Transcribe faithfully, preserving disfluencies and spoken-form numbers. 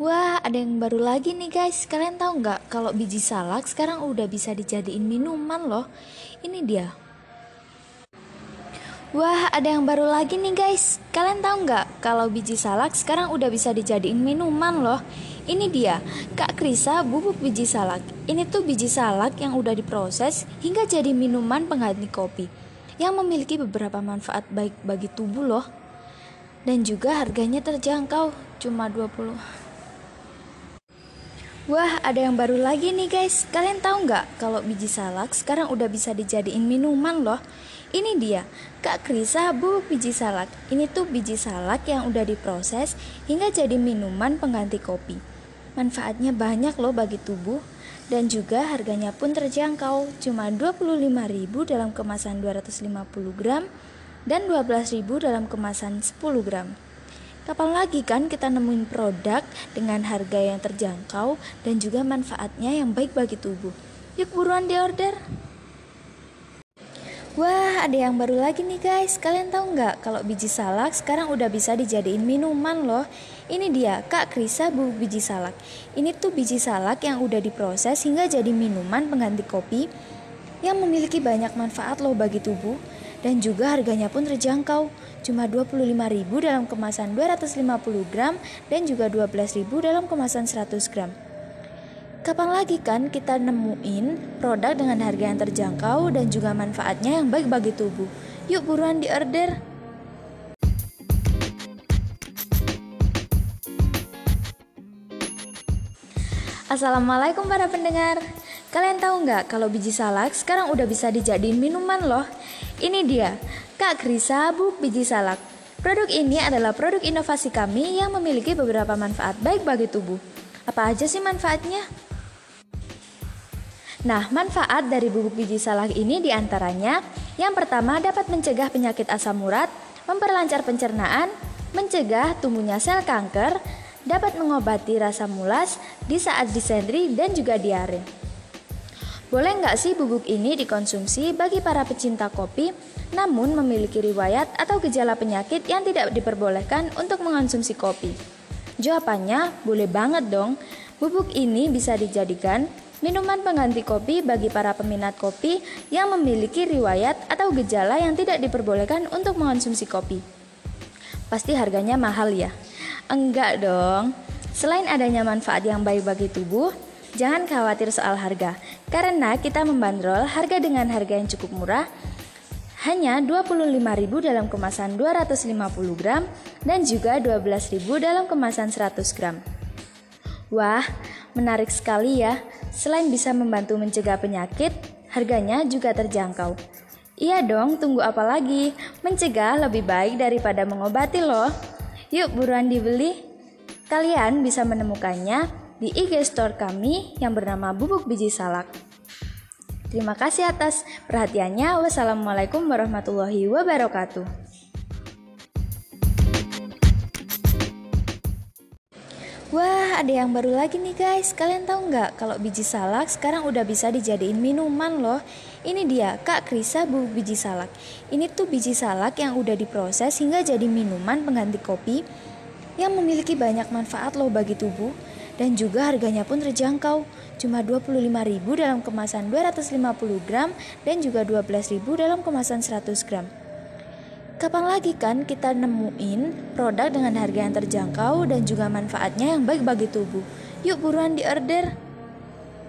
Wah, ada yang baru lagi nih guys. Kalian tahu nggak kalau biji salak sekarang udah bisa dijadiin minuman loh. Ini dia. Wah, ada yang baru lagi nih guys. Kalian tahu nggak kalau biji salak sekarang udah bisa dijadiin minuman loh. Ini dia, Kak Krisa bubuk biji salak. Ini tuh biji salak yang udah diproses hingga jadi minuman pengganti kopi, yang memiliki beberapa manfaat baik bagi tubuh loh. Dan juga harganya terjangkau, cuma dua puluh. Wah, ada yang baru lagi nih guys. Kalian tahu nggak kalau biji salak sekarang udah bisa dijadiin minuman loh. Ini dia, Kak Krisa bubuk biji salak. Ini tuh biji salak yang udah diproses hingga jadi minuman pengganti kopi. Manfaatnya banyak loh bagi tubuh, dan juga harganya pun terjangkau, cuma dua puluh lima ribu dalam kemasan dua ratus lima puluh gram dan dua belas ribu dalam kemasan sepuluh gram. Kapan lagi kan kita nemuin produk dengan harga yang terjangkau dan juga manfaatnya yang baik bagi tubuh. Yuk buruan di order. Wah, ada yang baru lagi nih guys. Kalian tahu nggak kalau biji salak sekarang udah bisa dijadiin minuman loh. Ini dia, Kak Krisa bubuk biji salak. Ini tuh biji salak yang udah diproses hingga jadi minuman pengganti kopi, yang memiliki banyak manfaat loh bagi tubuh, dan juga harganya pun terjangkau, cuma dua puluh lima ribu dalam kemasan dua ratus lima puluh gram dan juga dua belas ribu dalam kemasan seratus gram. Kapan lagi kan kita nemuin produk dengan harga yang terjangkau dan juga manfaatnya yang baik bagi tubuh. Yuk buruan di order. Assalamualaikum para pendengar. Kalian tahu nggak kalau biji salak sekarang udah bisa dijadiin minuman loh. Ini dia, Kak Krisa bubuk biji salak. Produk ini adalah produk inovasi kami yang memiliki beberapa manfaat baik bagi tubuh. Apa aja sih manfaatnya? Nah, manfaat dari bubuk biji salak ini diantaranya: yang pertama, dapat mencegah penyakit asam urat, memperlancar pencernaan, mencegah tumbuhnya sel kanker, dapat mengobati rasa mulas di saat disentri dan juga diare. Boleh nggak sih bubuk ini dikonsumsi bagi para pecinta kopi, namun memiliki riwayat atau gejala penyakit yang tidak diperbolehkan untuk mengonsumsi kopi? Jawabannya, boleh banget dong. Bubuk ini bisa dijadikan minuman pengganti kopi bagi para peminat kopi yang memiliki riwayat atau gejala yang tidak diperbolehkan untuk mengonsumsi kopi. Pasti harganya mahal ya? Enggak dong. Selain adanya manfaat yang baik bagi tubuh, jangan khawatir soal harga, karena kita membandrol harga dengan harga yang cukup murah, hanya dua puluh lima ribu dalam kemasan dua ratus lima puluh gram dan juga dua belas ribu dalam kemasan seratus gram. Wah, menarik sekali ya. Selain bisa membantu mencegah penyakit, harganya juga terjangkau. Iya dong, tunggu apa lagi? Mencegah lebih baik daripada mengobati loh. Yuk buruan dibeli. Kalian bisa menemukannya di I G Store kami yang bernama Bubuk Biji Salak. Terima kasih atas perhatiannya. Wassalamualaikum warahmatullahi wabarakatuh. Wah, ada yang baru lagi nih guys. Kalian tahu nggak kalau biji salak sekarang udah bisa dijadiin minuman loh. Ini dia, Kak Krisa bubuk biji salak. Ini tuh biji salak yang udah diproses hingga jadi minuman pengganti kopi, yang memiliki banyak manfaat loh bagi tubuh, dan juga harganya pun terjangkau, cuma dua puluh lima ribu dalam kemasan dua ratus lima puluh gram dan juga dua belas ribu dalam kemasan seratus gram. Kapan lagi kan kita nemuin produk dengan harga yang terjangkau dan juga manfaatnya yang baik bagi tubuh? Yuk buruan di order.